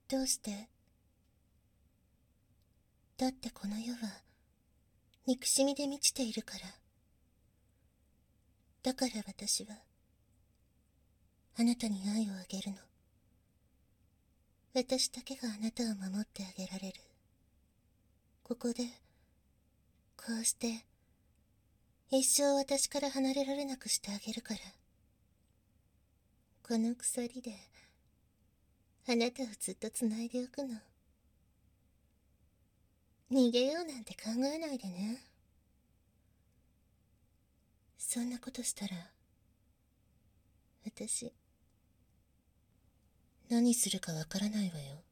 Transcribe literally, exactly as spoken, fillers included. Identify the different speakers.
Speaker 1: どうして？だってこの世は憎しみで満ちているから。だから私はあなたに愛をあげるの。私だけがあなたを守ってあげられる。ここでこうして一生私から離れられなくしてあげるから。この鎖であなたをずっとつないでおくの。逃げようなんて考えないでね。そんなことしたら私何するかわからないわよ。